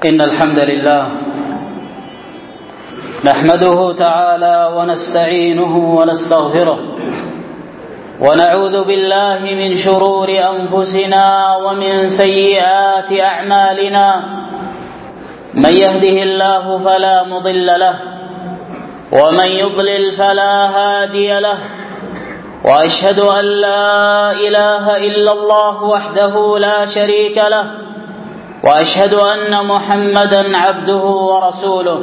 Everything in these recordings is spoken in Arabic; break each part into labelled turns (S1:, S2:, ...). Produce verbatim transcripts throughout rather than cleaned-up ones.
S1: إن الحمد لله نحمده تعالى ونستعينه ونستغفره ونعوذ بالله من شرور أنفسنا ومن سيئات أعمالنا. من يهده الله فلا مضل له ومن يضلل فلا هادي له، وأشهد أن لا إله إلا الله وحده لا شريك له، وأشهد أن محمدا عبده ورسوله.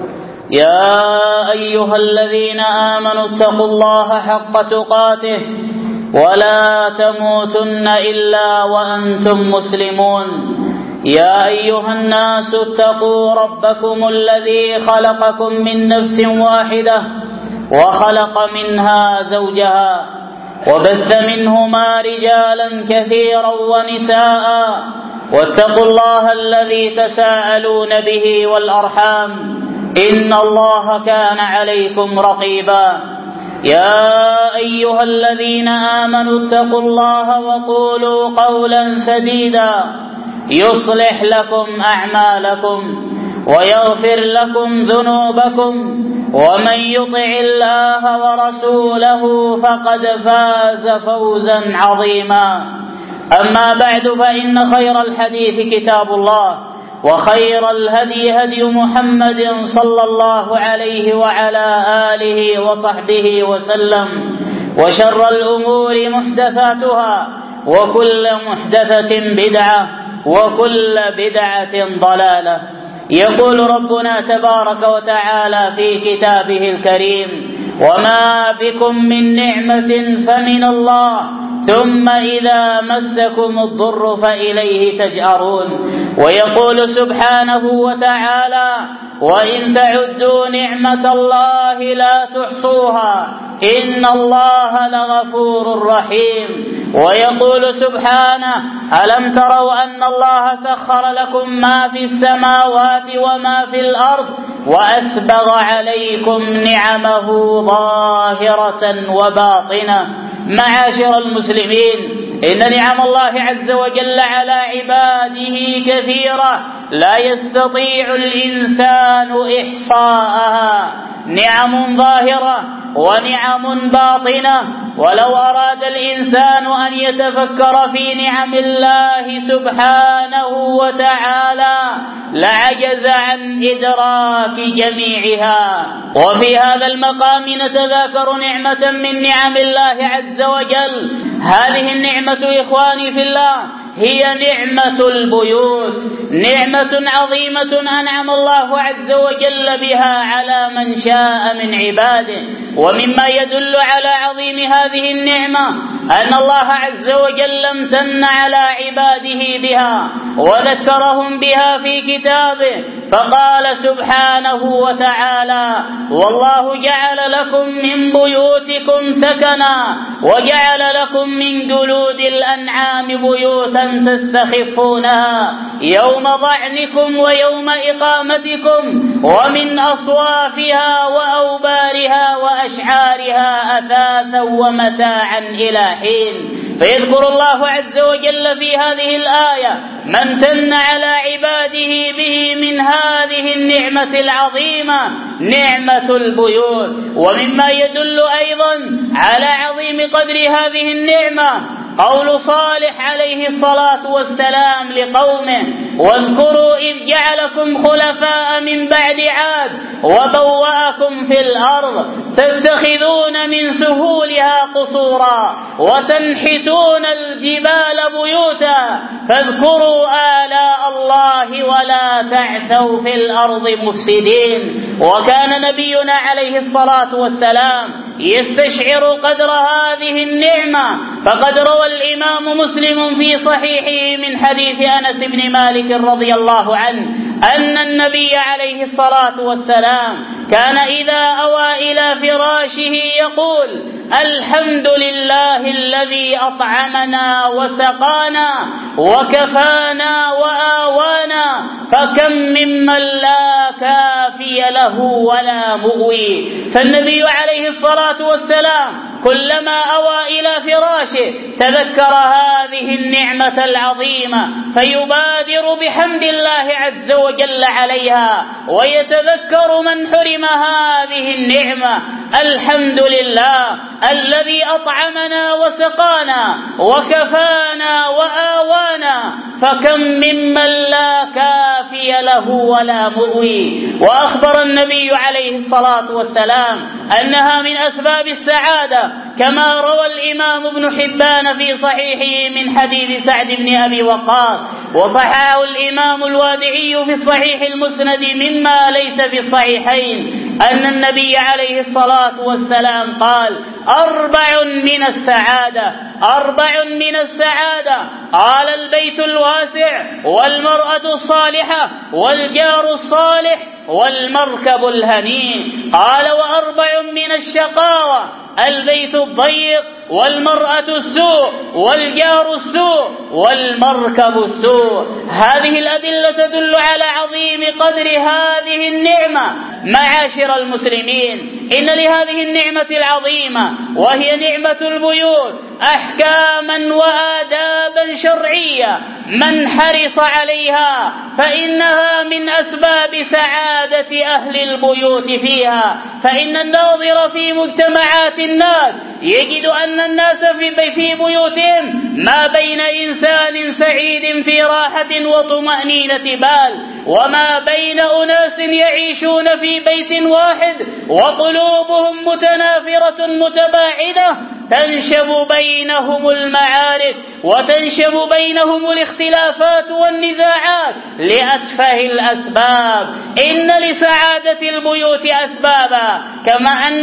S1: يا أيها الذين آمنوا اتقوا الله حق تقاته ولا تموتن إلا وأنتم مسلمون. يا أيها الناس اتقوا ربكم الذي خلقكم من نفس واحدة وخلق منها زوجها وبث منهما رجالا كثيرا ونساء، واتقوا الله الذي تساءلون به والأرحام إن الله كان عليكم رقيبا. يا أيها الذين آمنوا اتقوا الله وقولوا قولا سديدا يصلح لكم أعمالكم ويغفر لكم ذنوبكم، ومن يطع الله ورسوله فقد فاز فوزا عظيما. أما بعد، فإن خير الحديث كتاب الله، وخير الهدي هدي محمد صلى الله عليه وعلى آله وصحبه وسلم، وشر الأمور محدثاتها، وكل محدثة بدعة، وكل بدعة ضلالة. يقول ربنا تبارك وتعالى في كتابه الكريم: وما بكم من نعمة فمن الله ثم إذا مسكم الضر فإليه تجأرون. ويقول سبحانه وتعالى: وإن تعدوا نعمة الله لا تحصوها إن الله لغفور رحيم. ويقول سبحانه: ألم تروا أن الله سخر لكم ما في السماوات وما في الأرض وأسبغ عليكم نعمه ظاهرة وباطنة. معاشر المسلمين، إن نعم الله عز وجل على عباده كثيرة لا يستطيع الإنسان إحصاءها، نعم ظاهرة ونعم باطنة. ولو أراد الإنسان أن يتفكر في نعم الله سبحانه وتعالى لعجز عن إدراك جميعها. وفي هذا المقام نتذاكر نعمة من نعم الله عز وجل. هذه النعمة إخواني في الله هي نعمة البيوت، نعمة عظيمة أنعم الله عز وجل بها على من شاء من عباده. ومما يدل على عظيم هذه النعمة أن الله عز وجل امتن على عباده بها وذكرهم بها في كتابه، فقال سبحانه وتعالى: والله جعل لكم من بيوتكم سكنا وجعل لكم من جلود الأنعام بيوتا تستخفونها يوم ظعنكم ويوم إقامتكم، ومن أصوافها وأوبارها وأشعارها أثاثا ومتاعا إلى حين. فيذكر الله عز وجل في هذه الآية ما امتن على عباده به من هذه النعمة العظيمة، نعمة البيوت. ومما يدل أيضا على عظيم قدر هذه النعمة قول صالح عليه الصلاة والسلام لقومه: واذكروا إذ جعلكم خلفاء من بعد عاد وبوأكم في الأرض تتخذون من سهولها قصورا وتنحتون الجبال بيوتا فاذكروا آلاء الله ولا تعثوا في الأرض مفسدين. وكان نبينا عليه الصلاة والسلام يستشعر قدر هذه النعمة، فقد روى الإمام مسلم في صحيحه من حديث أنس بن مالك رضي الله عنه أن النبي عليه الصلاة والسلام كان إذا أوى إلى فراشه يقول: الحمد لله الذي أطعمنا وسقانا وكفانا وآوانا، فكم ممن لا كافي له ولا مغوي. فالنبي عليه الصلاة والسلام كلما أوى إلى فراشه تذكر هذه النعمة العظيمة فيبادر بحمد الله عز وجل عليها، ويتذكر من حرم هذه النعمة. الحمد لله الذي أطعمنا وسقانا وكفانا وآوانا، فكم ممن لا كافي له ولا مؤوي. وأخبر النبي عليه الصلاة والسلام أنها من أسباب السعادة كما روى الإمام ابن حبان في صحيحه من حديث سعد بن أبي وقاص، وصححه الإمام الوادعي في الصحيح المسند مما ليس في الصحيحين، أن النبي عليه الصلاة والسلام قال: أربع من السعادة، أربع من السعادة، قال: البيت الواسع، والمرأة الصالحة، والجار الصالح، والمركب الهنيء. قال: وأربع من الشقاوة، البيت الضيق، والمرأة السوء، والجار السوء، والمركب السوء. هذه الأدلة تدل على عظيم قدر هذه النعمة. معاشر المسلمين، إن لهذه النعمة العظيمة وهي نعمة البيوت أحكاما وآدابا شرعية، من حرص عليها فإنها من أسباب سعادة أهل البيوت فيها. فإن الناظر في مجتمعات الناس يجد أن الناس في في بيوتهم ما بين إنسان سعيد في راحة وطمأنينة بال، وما بين أناس يعيشون في بيت واحد وقلوبهم متنافرة متباعدة، تنشب بينهم المعارك وتنشب بينهم الاختلافات والنزاعات لأتفه الأسباب. إن لسعادة البيوت أسبابا كما أن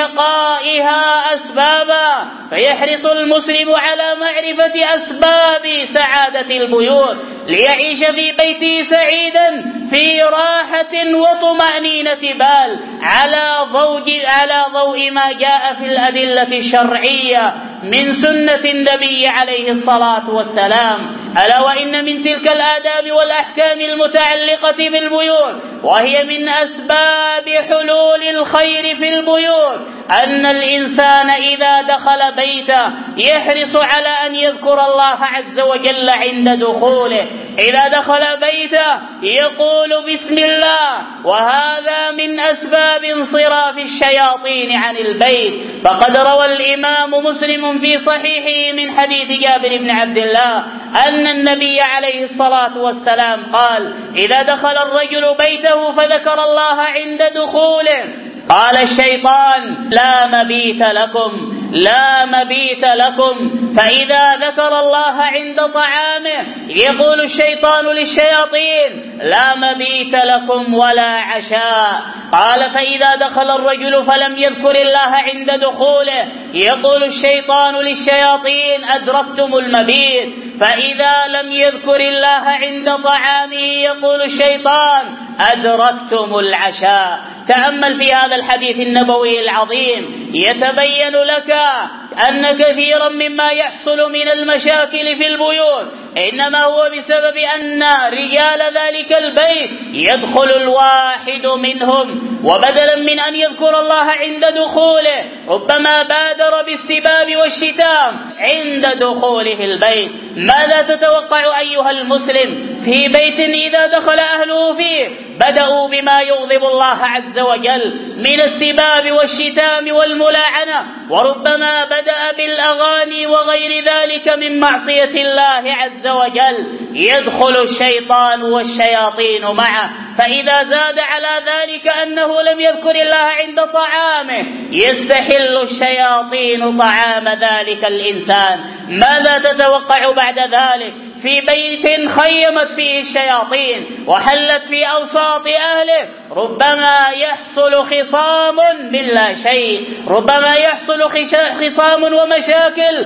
S1: لشقائها أسبابا، فيحرص المسلم على معرفة أسباب سعادة البيوت ليعيش في بيته سعيدا في راحة وطمأنينة بال على ضوء على ضوء ما جاء في الأدلة الشرعية من سنة النبي عليه الصلاة والسلام. ألا وإن من تلك الآداب والأحكام المتعلقة بالبيوت وهي من أسباب حلول الخير في البيوت أن الإنسان إذا دخل بيته يحرص على أن يذكر الله عز وجل عند دخوله. إذا دخل بيته يقول بسم الله، وهذا من أسباب انصراف الشياطين عن البيت. فقد روى الإمام مسلم في صحيحه من حديث جابر بن عبد الله أن النبي عليه الصلاة والسلام قال: إذا دخل الرجل بيته فذكر الله عند دخوله قال الشيطان: لا مبيت لكم، لا مبيت لكم. فإذا ذكر الله عند طعامه يقول الشيطان للشياطين: لا مبيت لكم ولا عشاء. قال: فإذا دخل الرجل فلم يذكر الله عند دخوله يقول الشيطان للشياطين: أدركتم المبيت. فإذا لم يذكر الله عند طعامه يقول الشيطان: أدركتم العشاء. تأمل في هذا الحديث النبوي العظيم يتبين لك أن كثيرا مما يحصل من المشاكل في البيوت إنما هو بسبب أن رجال ذلك البيت يدخل الواحد منهم وبدلا من أن يذكر الله عند دخوله ربما بادر بالسباب والشتام عند دخوله البيت. ماذا تتوقع أيها المسلم في بيت إذا دخل أهله فيه بدأوا بما يغضب الله عز وجل من السباب والشتام والملاعنة، وربما بدأ بالأغاني وغير ذلك من معصية الله عز وجل، يدخل الشيطان والشياطين معه. فإذا زاد على ذلك أنه لم يذكر الله عند طعامه يستحل الشياطين طعام ذلك الإنسان. ماذا تتوقع بعد ذلك في بيت خيمت فيه الشياطين وحلت في أوساط أهله؟ ربما يحصل خصام بلا شيء، ربما يحصل خصام ومشاكل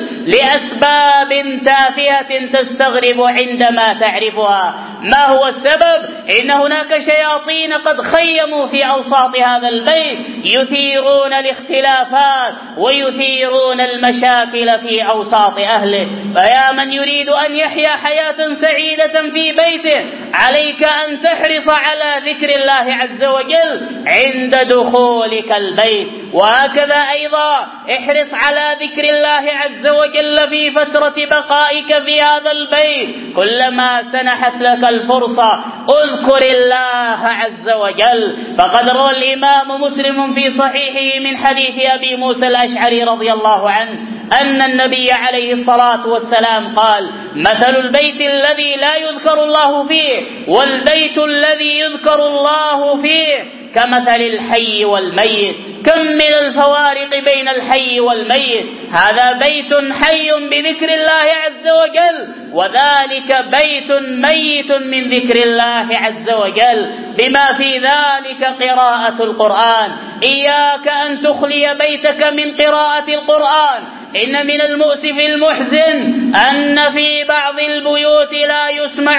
S1: لأسباب تافهة تستغرب عندما تعرفها. ما هو السبب؟ إن هناك شياطين قد خيموا في أوساط هذا البيت يثيرون الاختلافات ويثيرون المشاكل في أوساط أهله. فيا من يريد أن يحيا حياة سعيدة في بيته عليك أن تحرص على ذكر الله عز وجل عند دخولك البيت. وهكذا أيضا احرص على ذكر الله عز وجل في فترة بقائك في هذا البيت. كلما سنحت لك الفرصة اذكر الله عز وجل. فقد روى الإمام مسلم في صحيحه من حديث أبي موسى الأشعري رضي الله عنه أن النبي عليه الصلاة والسلام قال: مثل البيت الذي لا يذكر الله فيه والبيت الذي يذكر الله فيه كمثل الحي والميت. كم من الفوارق بين الحي والميت. هذا بيت حي بذكر الله عز وجل، وذلك بيت ميت من ذكر الله عز وجل، بما في ذلك قراءة القرآن. إياك أن تخلي بيتك من قراءة القرآن. إن من المؤسف المحزن أن في بعض البيوت لا يسمع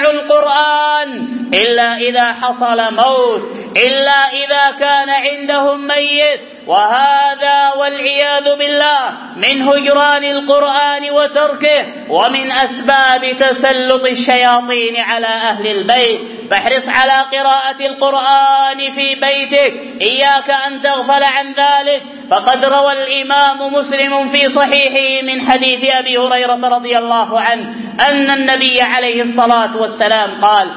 S1: القرآن إلا إذا حصل موت، إلا إذا كان عندهم ميت، وهذا والعياذ بالله من هجران القرآن وتركه ومن أسباب تسلط الشياطين على أهل البيت. فاحرص على قراءة القرآن في بيتك، إياك أن تغفل عن ذلك. فقد روى الإمام مسلم في صحيحه من حديث أبي هريرة رضي الله عنه أن النبي عليه الصلاة والسلام قال: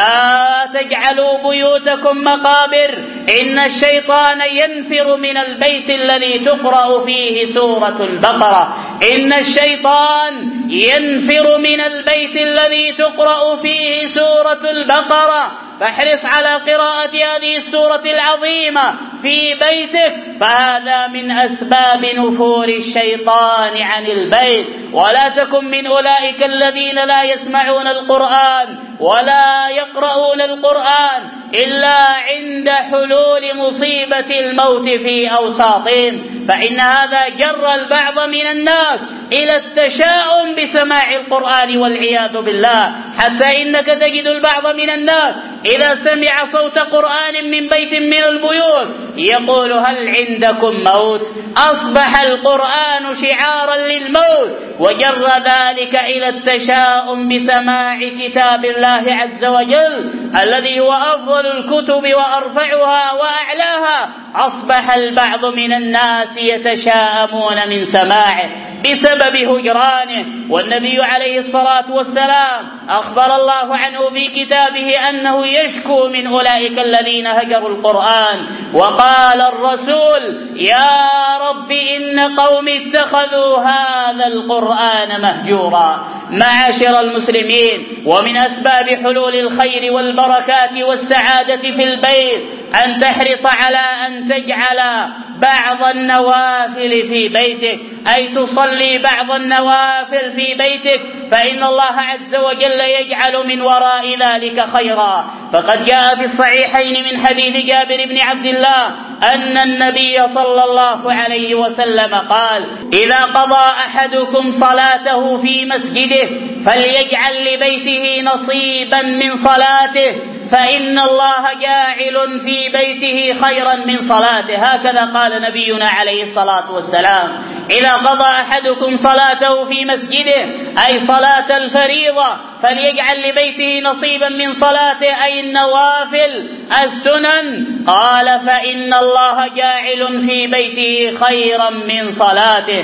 S1: لا تجعلوا بيوتكم مقابر، إن الشيطان ينفر من البيت الذي تقرأ فيه سورة البقرة. إن الشيطان ينفر من البيت الذي تقرأ فيه سورة البقرة. فاحرص على قراءة هذه السورة العظيمة في بيتك، فهذا من أسباب نفور الشيطان عن البيت. ولا تكن من أولئك الذين لا يسمعون القرآن ولا يقرؤون القرآن إلا عند حلول مصيبة الموت في أوساطهم، فإن هذا جر البعض من الناس إلى التشاؤم بسماع القرآن والعياذ بالله، حتى إنك تجد البعض من الناس إذا سمع صوت قرآن من بيت من البيوت يقول: هل عندكم موت؟ أصبح القرآن شعارا للموت، وجر ذلك إلى التشاؤم بسماع كتاب الله عز وجل الذي هو أفضل الكتب وأرفعها وأعلاها. أصبح البعض من الناس يتشاءمون من سماعه بسبب هجرانه. والنبي عليه الصلاة والسلام أخبر الله عنه في كتابه أنه يشكو من أولئك الذين هجروا القرآن. وقال الرسول: يا رب إن قوم اتخذوا هذا القرآن مهجورا. معاشر المسلمين، ومن أسباب حلول الخير والبركات والسعادة في البيت أن تحرص على أن تجعل بعض النوافل في بيتك، أي تصلي بعض النوافل في بيتك، فإن الله عز وجل يجعل من وراء ذلك خيرا. فقد جاء في الصحيحين من حديث جابر بن عبد الله أن النبي صلى الله عليه وسلم قال: إذا قضى أحدكم صلاته في مسجده فليجعل لبيته نصيبا من صلاته، فإن الله جاعل في بيته خيرا من صلاته. هكذا قال نبينا عليه الصلاة والسلام: إذا قضى أحدكم صلاته في مسجده أي صلاة الفريضة فليجعل لبيته نصيبا من صلاته أي النوافل السنن. قال: فإن الله جاعل في بيته خيرا من صلاته،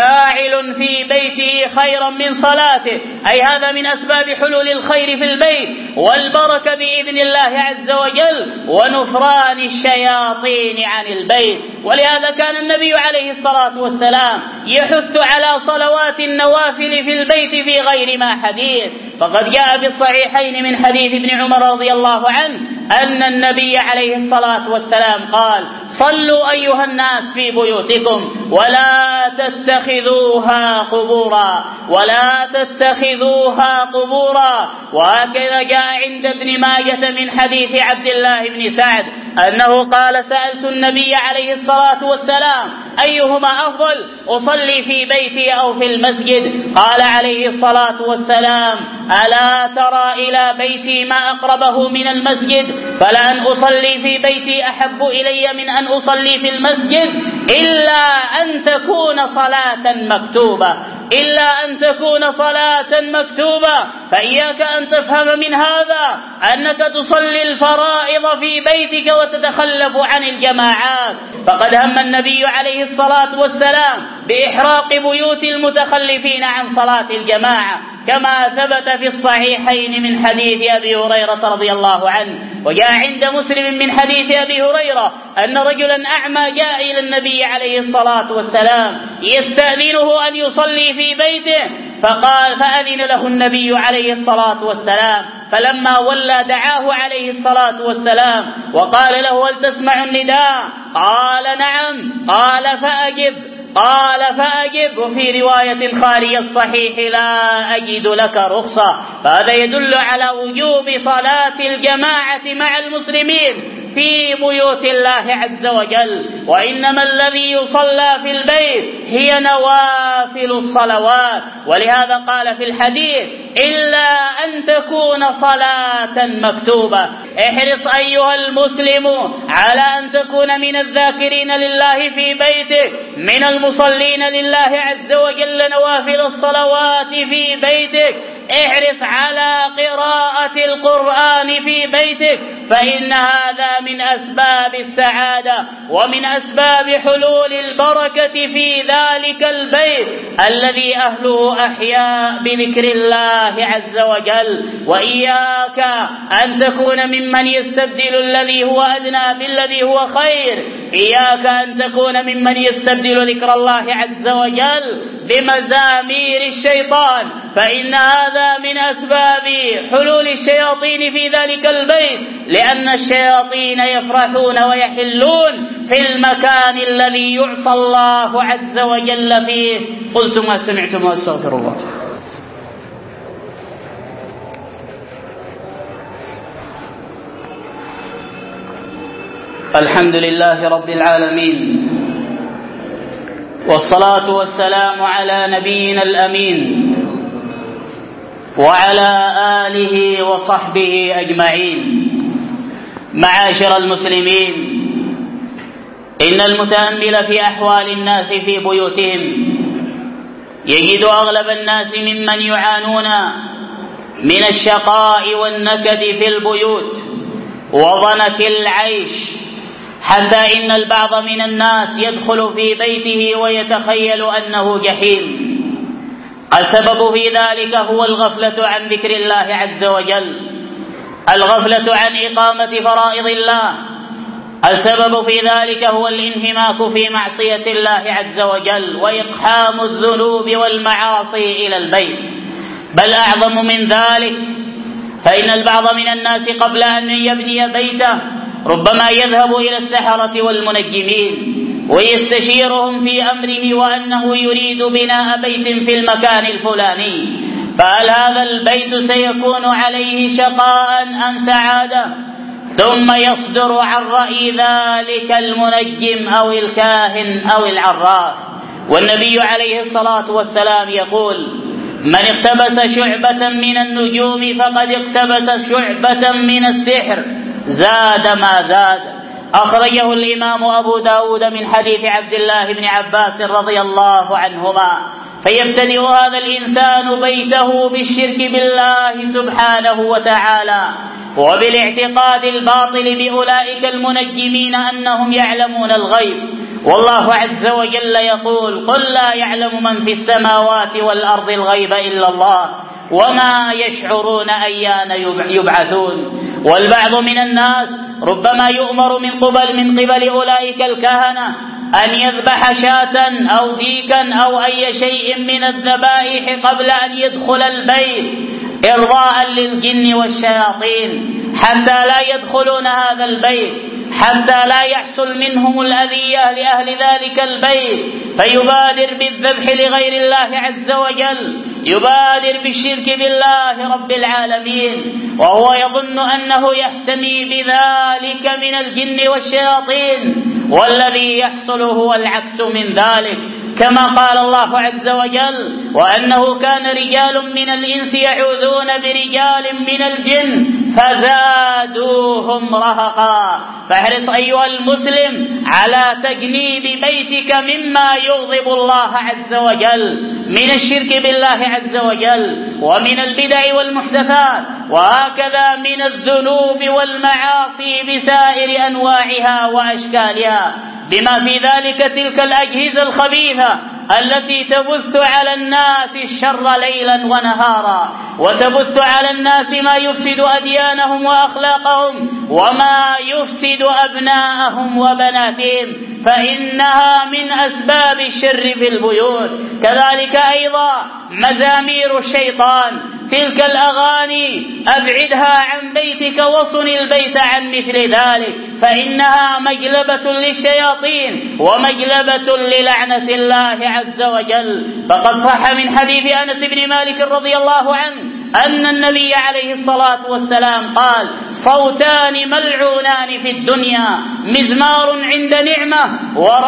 S1: جاعل في بيته خيرا من صلاته، أي هذا من أسباب حلول الخير في البيت والبركة بإذن الله عز وجل ونفران الشياطين عن البيت. ولهذا كان النبي عليه الصلاة والسلام يحث على صلوات النوافل في البيت في غير ما حديث. فقد جاء في الصحيحين من حديث ابن عمر رضي الله عنه أن النبي عليه الصلاة والسلام قال: صلوا أيها الناس في بيوتكم ولا تتخذوها قبورا، ولا تتخذوها قبورا. وهكذا جاء عند ابن ماجة من حديث عبد الله بن سعد أنه قال: سألت النبي عليه الصلاة والسلام أيهما أفضل، أصلي في بيتي أو في المسجد؟ قال عليه الصلاة والسلام: ألا ترى إلى بيتي ما أقربه من المسجد؟ فلأن أصلي في بيتي أحب إلي من أن أصلي في المسجد، إلا أن تكون صلاة مكتوبة. إلا أن تكون صلاة مكتوبة. فإياك أن تفهم من هذا أنك تصلي الفرائض في بيتك وتتخلف عن الجماعات، فقد هم النبي عليه الصلاة والسلام بإحراق بيوت المتخلفين عن صلاة الجماعة، كما ثبت في الصحيحين من حديث أبي هريرة رضي الله عنه. وجاء عند مسلم من حديث أبي هريرة أن رجلا أعمى جاء إلى النبي عليه الصلاة والسلام يستأذنه أن يصلي في بيته، فقال فأذن له النبي عليه الصلاة والسلام، فلما ولى دعاه عليه الصلاة والسلام وقال له هل تسمع النداء؟ قال نعم. قال فأجب. قال فأجب. وفي رواية خارج الصحيح لا أجد لك رخصة. فهذا يدل على وجوب صلاة الجماعة مع المسلمين في بيوت الله عز وجل، وإنما الذي يصلى في البيت هي نوافل الصلوات. ولهذا قال في الحديث إلا أن تكون صلاة مكتوبة. احرص أيها المسلم على أن تكون من الذاكرين لله في بيتك، من المصلين لله عز وجل نوافل الصلوات في بيتك. احرص على قراءة القرآن في بيتك، فإن هذا من أسباب السعادة ومن أسباب حلول البركة في ذلك البيت الذي أهله أحياء بذكر الله عز وجل. وإياك أن تكون ممن يستبدل الذي هو أدنى بالذي هو خير. إياك أن تكون ممن يستبدل ذكر الله عز وجل بمزامير الشيطان، فإن هذا من أسباب حلول الشياطين في ذلك البيت، لأن الشياطين يفرحون ويحلون في المكان الذي يعصى الله عز وجل فيه. قلت ما سمعتم واستغفر الله. الحمد لله رب العالمين، والصلاة والسلام على نبينا الأمين وعلى آله وصحبه أجمعين. معاشر المسلمين، إن المتأمل في أحوال الناس في بيوتهم يجد أغلب الناس ممن يعانون من الشقاء والنكد في البيوت وضنك العيش، حتى إن البعض من الناس يدخل في بيته ويتخيل أنه جحيم. السبب في ذلك هو الغفلة عن ذكر الله عز وجل، الغفلة عن إقامة فرائض الله. السبب في ذلك هو الانهماك في معصية الله عز وجل وإقحام الذنوب والمعاصي إلى البيت. بل أعظم من ذلك، فإن البعض من الناس قبل أن يبني بيته ربما يذهب إلى السحرة والمنجمين ويستشيرهم في أمره وأنه يريد بناء بيت في المكان الفلاني، فهل هذا البيت سيكون عليه شقاء أم سعادة؟ ثم يصدر عن رأي ذلك المنجم أو الكاهن أو العراف. والنبي عليه الصلاة والسلام يقول من اقتبس شعبة من النجوم فقد اقتبس شعبة من السحر زاد ما زاد. أخرجه الإمام أبو داود من حديث عبد الله بن عباس رضي الله عنهما. فيبتدئ هذا الإنسان بيته بالشرك بالله سبحانه وتعالى وبالاعتقاد الباطل بأولئك المنجمين أنهم يعلمون الغيب، والله عز وجل يقول قل لا يعلم من في السماوات والأرض الغيب إلا الله وما يشعرون أيان يبعثون. والبعض من الناس ربما يؤمر من قبل من قبل أولئك الكهنة أن يذبح شاة أو ديكا أو أي شيء من الذبائح قبل أن يدخل البيت إرضاء للجن والشياطين حتى لا يدخلون هذا البيت، حتى لا يحصل منهم الأذية لأهل ذلك البيت، فيبادر بالذبح لغير الله عز وجل، يبادر بالشرك بالله رب العالمين، وهو يظن أنه يحتمي بذلك من الجن والشياطين، والذي يحصل هو العكس من ذلك. كما قال الله عز وجل: وأنه كان رجال من الإنس يعوذون برجال من الجن فزادوهم رهقا. فاحرص أيها المسلم على تجنيب بيتك مما يغضب الله عز وجل من الشرك بالله عز وجل ومن البدع والمحدثات، وهكذا من الذنوب والمعاصي بسائر أنواعها وأشكالها، بما في ذلك تلك الأجهزة الخبيثة التي تبث على الناس الشر ليلا ونهارا، وتبث على الناس ما يفسد أديانهم وأخلاقهم وما يفسد أبناءهم وبناتهم، فإنها من أسباب الشر في البيوت. كذلك أيضا مزامير الشيطان، تلك الأغاني أبعدها عن بيتك وصن البيت عن مثل ذلك، فإنها مجلبة للشياطين ومجلبة للعنة الله عز وجل. فقد صح من حديث أنس بن مالك رضي الله عنه أن النبي عليه الصلاة والسلام قال: صوتان ملعونان في الدنيا، مزمار عند نعمة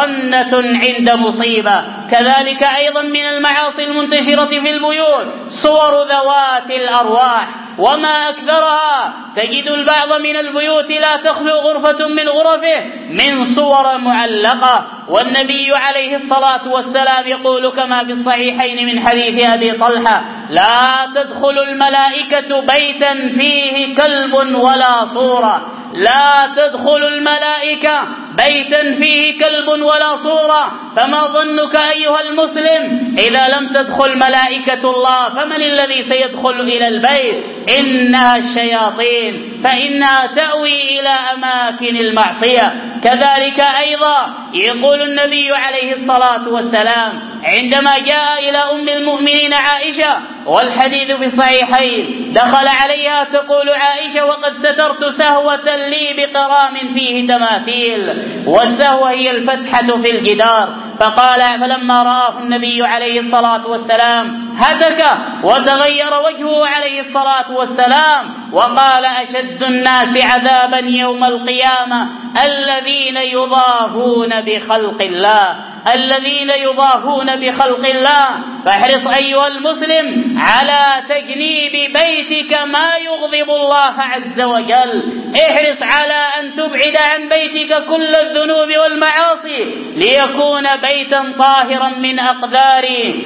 S1: ورنة عند مصيبة. كذلك أيضا من المعاصي المنتشرة في البيوت صور ذوات الأرواح، وما أكثرها. تجد البعض من البيوت لا تخلو غرفة من غرفه من صور معلقة، والنبي عليه الصلاة والسلام يقول كما في الصحيحين من حديث أبي طلحة: لا تدخل الملائكة بيتا فيه كلب ولا صورة. لا تدخل الملائكة بيتا فيه كلب ولا صورة. فما ظنك أيها المسلم إذا لم تدخل ملائكة الله، فمن الذي سيدخل إلى البيت؟ إنها الشياطين، فإنها تأوي إلى أماكن المعصية. كذلك أيضا يقول النبي عليه الصلاة والسلام عندما جاء إلى أم المؤمنين عائشة، والحديث في الصحيحين، دخل عليها تقول عائشة: وقد سترت سهوة لي بقرام فيه تماثيل، والسهوة هي الفتحة في الجدار. فقال فلما رآه النبي عليه الصلاة والسلام هتك وتغير وجهه عليه الصلاة والسلام وقال: أشد الناس عذابا يوم القيامة الذين يضاهون بخلق الله، الذين يضاهون بخلق الله. فاحرص أيها المسلم على تجنيب بيتك ما يغضب الله عز وجل. احرص على أن تبعد عن بيتك كل الذنوب والمعاصي ليكون بيتا طاهرا من أقدار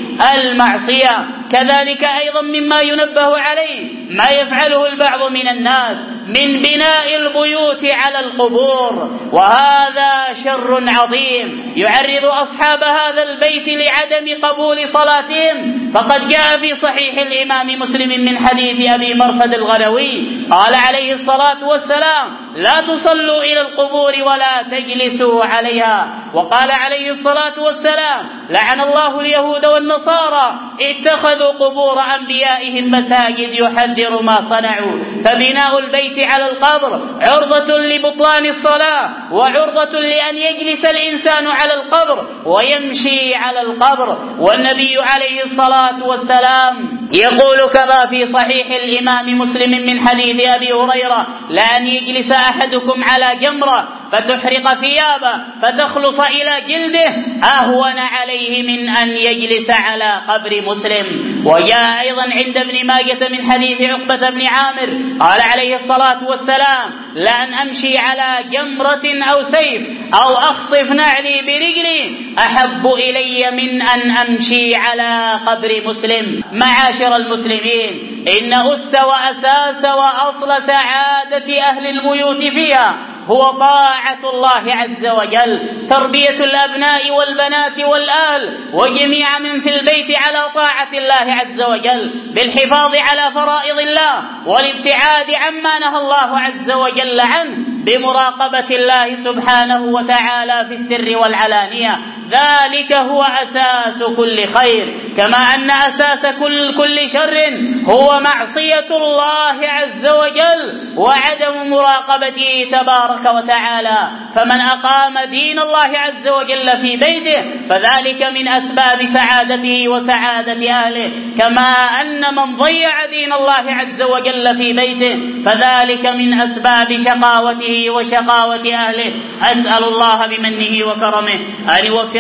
S1: المعصية. كذلك أيضا مما ينبه عليه ما يفعله البعض من الناس من بناء البيوت على القبور، وهذا شر عظيم يعرض أصحاب هذا البيت لعدم قبول صلاتهم. فقد جاء في صحيح الإمام مسلم من حديث أبي مرثد الغنوي قال عليه الصلاة والسلام: لا تصلوا إلى القبور ولا تجلسوا عليها. وقال عليه الصلاة والسلام: لعن الله اليهود والنصارى اتخذوا قبور أنبيائهم مساجد يحذر ما صنعوا. فبناء البيت على القبر عرضة لبطلان الصلاة، وعرضة لأن يجلس الإنسان على القبر ويمشي على القبر. والنبي عليه الصلاة والسلام يقول كما في صحيح الإمام مسلم من حديث أبي هريرة: لأن يجلس أحدكم على جمرة فتحرق ثيابه فتخلص إلى جلده أهون عليه من أن يجلس على قبر مسلم. وجاء أيضا عند ابن ماجة من حديث عقبة بن عامر قال عليه الصلاة والسلام: لأن أمشي على جمرة أو سيف أو أخصف نعلي برجلي أحب إلي من أن أمشي على قبر مسلم. معاشر المسلمين، إن أس وأساس وأصل سعادة أهل البيوت فيها هو طاعة الله عز وجل، تربية الأبناء والبنات والأهل وجميع من في البيت على طاعة الله عز وجل بالحفاظ على فرائض الله والابتعاد عما نهى الله عز وجل عنه بمراقبة الله سبحانه وتعالى في السر والعلانية. ذلك هو أساس كل خير، كما أن أساس كل, كل شر هو معصية الله عز وجل وعدم مراقبته تبارك وتعالى. فمن أقام دين الله عز وجل في بيته فذلك من أسباب سعادته وسعادة أهله، كما أن من ضيع دين الله عز وجل في بيته فذلك من أسباب شقاوته وشقاوة أهله. أسأل الله بمنه وكرمه أن يوفق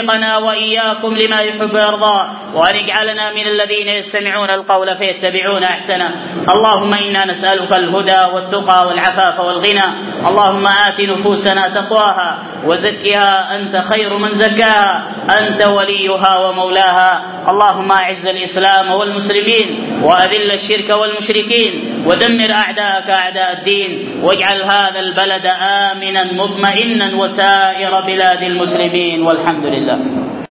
S1: يوفقنا وإياكم لما يحب ويرضى، وأن يجعلنا من الذين يستمعون القول فيتبعون أحسنه. اللهم إنا نسألك الهدى والتقى والعفاف والغنى. اللهم آت نفوسنا تقواها وزكها أنت خير من زكاها، أنت وليها ومولاها. اللهم أعز الإسلام والمسلمين وأذل الشرك والمشركين ودمر أعداءك أعداء الدين، واجعل هذا البلد آمنا مطمئنا وسائر بلاد المسلمين، والحمد لله.